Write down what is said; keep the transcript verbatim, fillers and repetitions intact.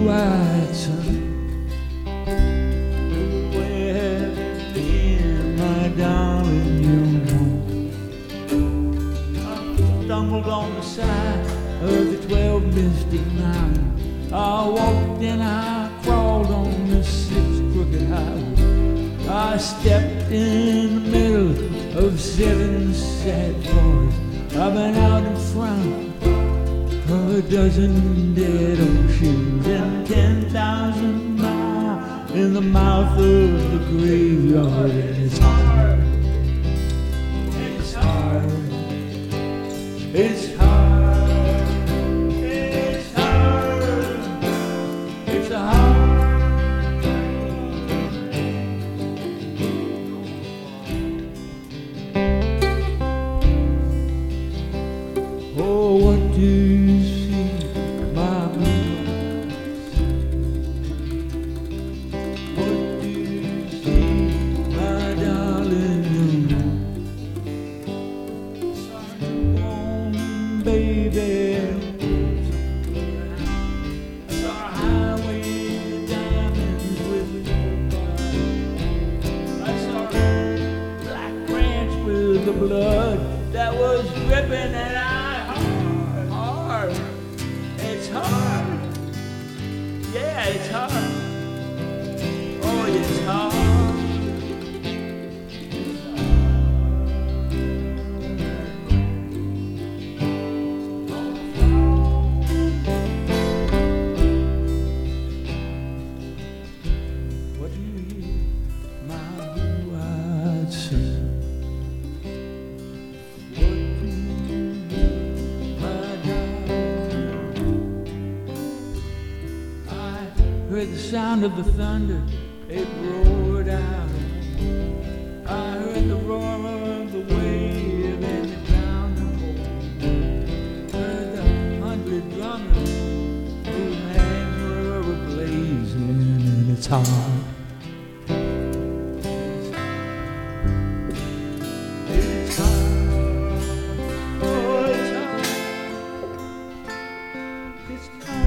blue-eyed son. Where have you been, my darling, you know? I stumbled on the side of the twelve mystic mountains. I walked and I crawled on the six crooked highway. I stepped in the middle of seven sad forests. I've been out in front of a dozen dead oceans and ten thousand miles in the mouth of the graveyard. And it's hard, it's hard, it's hard, it's hard, it's hard. Oh, what do you see, my blue eyes? What do you see, my darling? Oh, baby, I saw a highway of diamonds with no price. I saw a black branch with the blood that was dripping, and I It's hard. Yeah, it's hard. Oh, it's hard. What do you hear, my blue-eyed son? Heard the sound of the thunder, it roared out. I heard the roar of the wave and it drowned the hole. Heard the hundred drummers whose hands were blazing, and it's hard. It's hard. Oh, it's hard. It's hard.